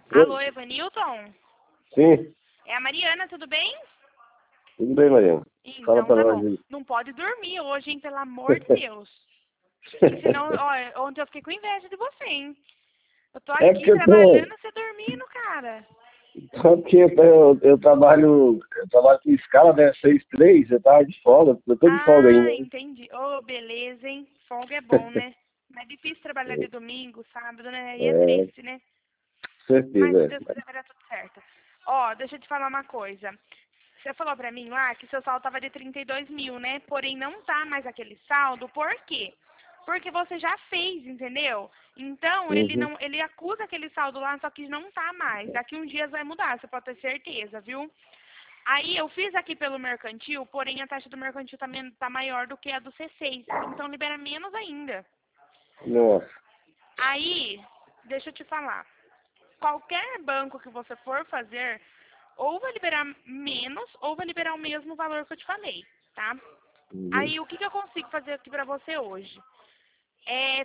Alô, Evanilton? Sim, É a Mariana, tudo bem? tudo bem, Mariana. Fala Então pra tá nós bom. aí. Não pode dormir hoje, hein? Pelo amor de Deus. Que senão, ó, ontem eu fiquei com inveja de você, hein? Eu tô É aqui porque trabalhando, você dormindo, cara. eu trabalho com escala, né? 6-3, eu tava de folga, eu tô de folga ainda. Ah, entendi. Ô, beleza, hein? Folga é bom, né? Mas é difícil trabalhar de domingo, sábado, né? Aí é É, triste, né? Mas se certeza. Deus quiser vai dar tudo certo. Ó, deixa eu te falar uma coisa. Você falou pra mim lá que seu saldo tava de 32 mil, né? Porém, não tá mais aquele saldo. Por quê? Porque você já fez, entendeu? Então, ele Uhum. não, ele acusa aquele saldo lá, só que não tá mais. Daqui uns dias vai mudar, você pode ter certeza, viu? Aí eu fiz aqui pelo mercantil, porém a taxa do mercantil tá maior do que a do C6. Então libera menos ainda. Nossa. Aí, deixa eu te falar. Qualquer banco que você for fazer, ou vai liberar menos, ou vai liberar o mesmo valor que eu te falei, tá? Uhum. Aí, o que que eu consigo fazer aqui pra você hoje? É R$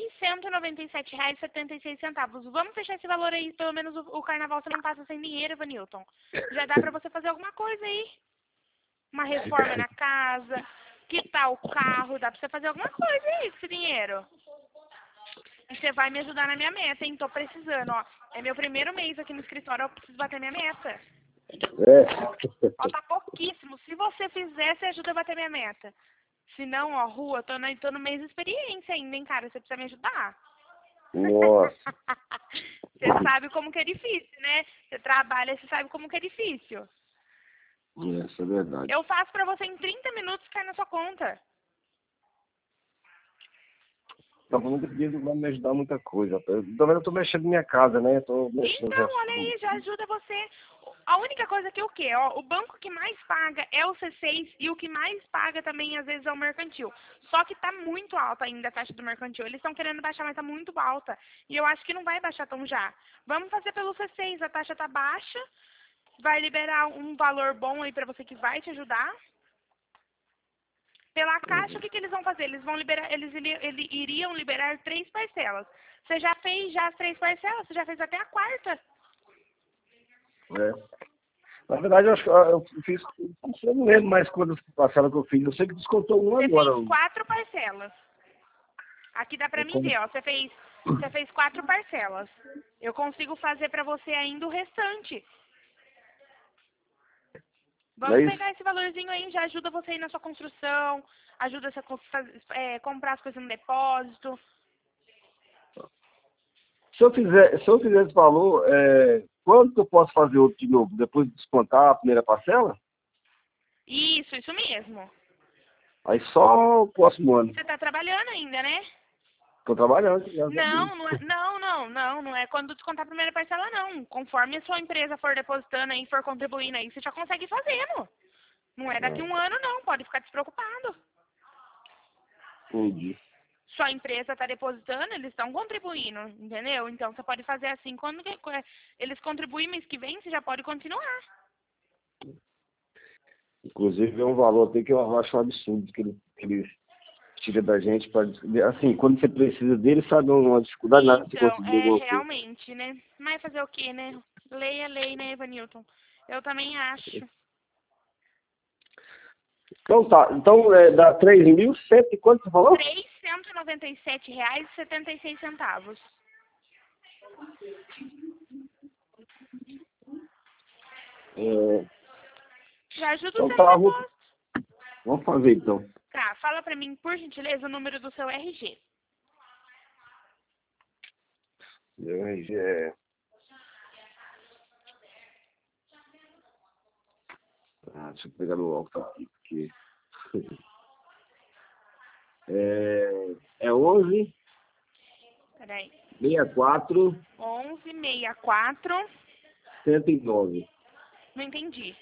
397,76. Vamos fechar esse valor aí, pelo menos o carnaval você não passa sem dinheiro, Vanilton. Já dá pra você fazer alguma coisa aí. Uma reforma na casa, quitar o carro, dá pra você fazer alguma coisa aí com esse dinheiro. E você vai me ajudar na minha meta, hein? Tô precisando, ó. É meu primeiro mês aqui no escritório, eu preciso bater minha meta. É. Ó, tá pouquíssimo. Se você fizer, você ajuda a bater minha meta. Se não, ó, rua, tô no mês de experiência ainda, hein, cara? Você precisa me ajudar. Nossa. Você sabe como que é difícil, né? Você trabalha, você sabe como que é difícil. Isso é verdade. Eu faço pra você em 30 minutos, cai na sua conta. Tá falando que Deus vai me ajudar muita coisa. Também eu tô mexendo na minha casa, né? Tô mexendo já. Então, olha aí, já ajuda você. A única coisa que o quê? Ó, o banco que mais paga é o C6 e o que mais paga também, às vezes, é o mercantil. Só que tá muito alta ainda a taxa do mercantil. Eles estão querendo baixar, mas tá muito alta. E eu acho que não vai baixar tão já. Vamos fazer pelo C6, a taxa tá baixa, vai liberar um valor bom aí pra você que vai te ajudar. Pela Caixa, o que que eles vão fazer? Eles vão liberar, eles iriam liberar 3 parcelas. Você já fez já as 3 parcelas? Você já fez até a quarta? É. Na verdade, eu acho que eu fiz. Eu não lembro mais quantas parcelas que eu fiz. Eu sei que descontou um Você agora. fez 4 parcelas. Aqui dá pra Eu mim como- ver, ó. Você fez 4 parcelas. Eu consigo fazer pra você ainda o restante. Não é Vamos isso? pegar esse valorzinho aí, já ajuda você aí na sua construção, ajuda você a comprar as coisas no depósito. Se eu fizer esse valor, quanto que eu posso fazer outro de novo? Depois de descontar a primeira parcela? Isso mesmo. Aí só o próximo ano. Você tá trabalhando ainda, né? Estou trabalhando, graças a Deus. Não, não é quando descontar a primeira parcela, não. Conforme a sua empresa for depositando aí, for contribuindo aí, você já consegue fazendo. Não é daqui Ah, um ano, não. Pode ficar despreocupado. entendi. Sua empresa está depositando, eles estão contribuindo, entendeu? Então você pode fazer assim, quando eles contribuem mês que vem, você já pode continuar. Inclusive é um valor até que eu acho um absurdo que ele tira da gente para assim, quando você precisa dele, sabe, uma dificuldade nada de você Então, conseguir é alguma coisa. realmente, né? Mas fazer o quê, né? Lei é lei, né, Evanilton? Eu também acho. Então tá, então dá 3.100 e quanto você falou? R$ 397,76. É, Já ajuda então você no tá, depósito. vamos fazer então. Tá, fala pra mim, por gentileza, o número do seu RG. Meu RG deixa eu pegar no alto aqui, porque é 11 Peraí. 64 1164. 109. Não entendi.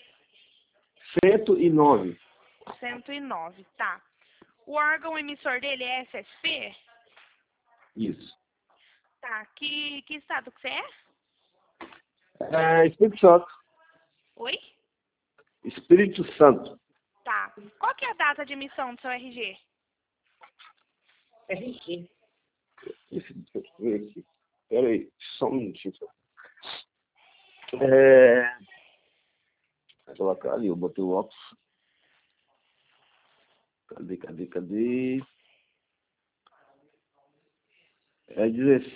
109. 109, tá. O órgão emissor dele é SSP? Isso. Tá. Que estado que você é? Espírito Santo. Oi? Espírito Santo. Tá. Qual que é a data de emissão do seu RG? RG. Deixa eu ver aqui. Pera aí, só um minutinho. Vou colocar ali, eu botei o óculos. Cadê? É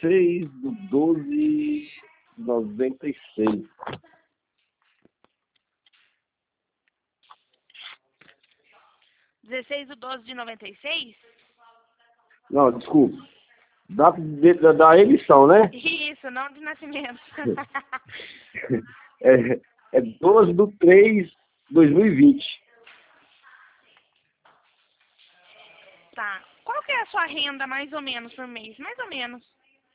16/12/96. 16/12/96? Não, desculpa. Data da emissão, né? Isso, não de nascimento. É 12/3/2020. Tá. Qual que é a sua renda, mais ou menos, por mês? Mais ou menos.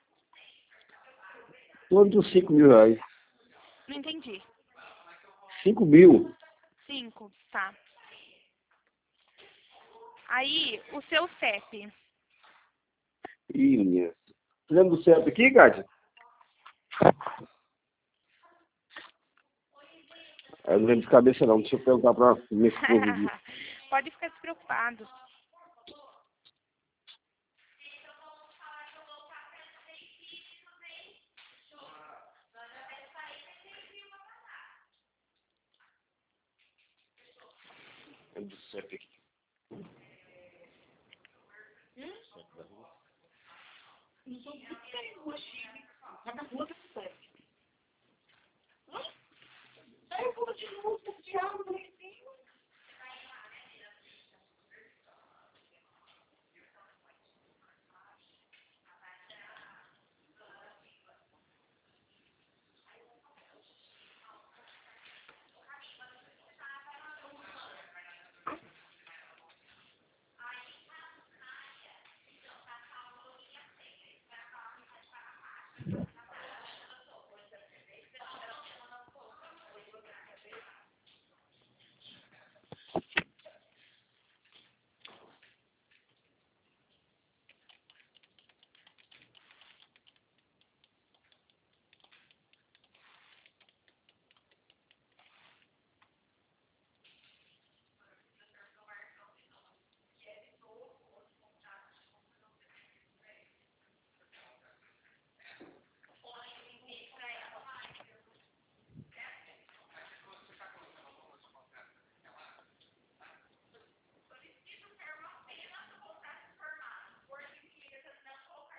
Torno dos R$ 5.000. Não entendi. 5.000. 5, tá. Aí, o seu CEP. Ih, menina. Você lembra do certo aqui, Kátia? Eu não lembro de cabeça não. Deixa eu perguntar pra minha esposa aqui. Pode ficar despreocupado. Lembro do certo aqui.